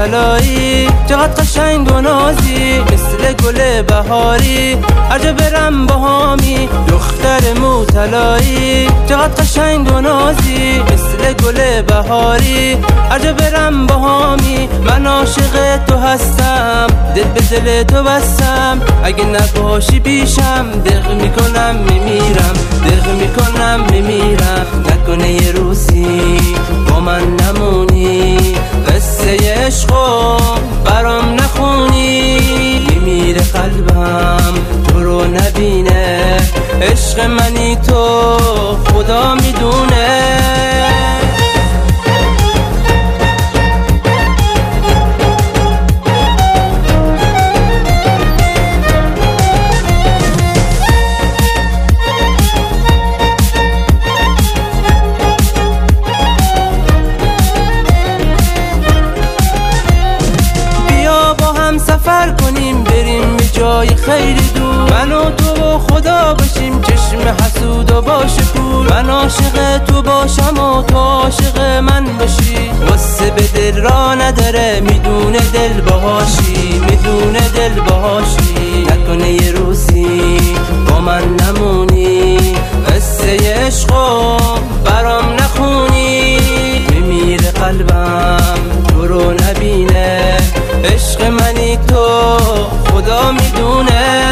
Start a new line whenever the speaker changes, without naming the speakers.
طلایی، چقدر قشنگ و نازی مثل گل بهاری، هر جا برم باهامی دختر مو طلایی، چقدر قشنگ و نازی مثل گل بهاری، هر جا برم باهامی. من عاشق تو هستم، دل به دل تو بستم، اگه نباشی پیشم دق میکنم میمیرم، دق میکنم میمیرم. نکنه یه روزی با من نمونی، قصه عشقو برام نخونی، میمیره قلبم تو رو نبینه، عشق منی تو خدا میدونه. سفر کنیم بریم به جای خیلی دور، من و تو و خدا باشیم، چشم حسود و باشه کور. من عاشق تو باشم و تو عاشق من باشی، واسه به دل را نداره، میدونه دل باهاشی، میدونه دل باهاشی. نکنه یه روزی با من نمونی، قصه عشقو برام نخونی، میمیره قلبم تو رو نبینه، عشق منی تو خدا میدونه.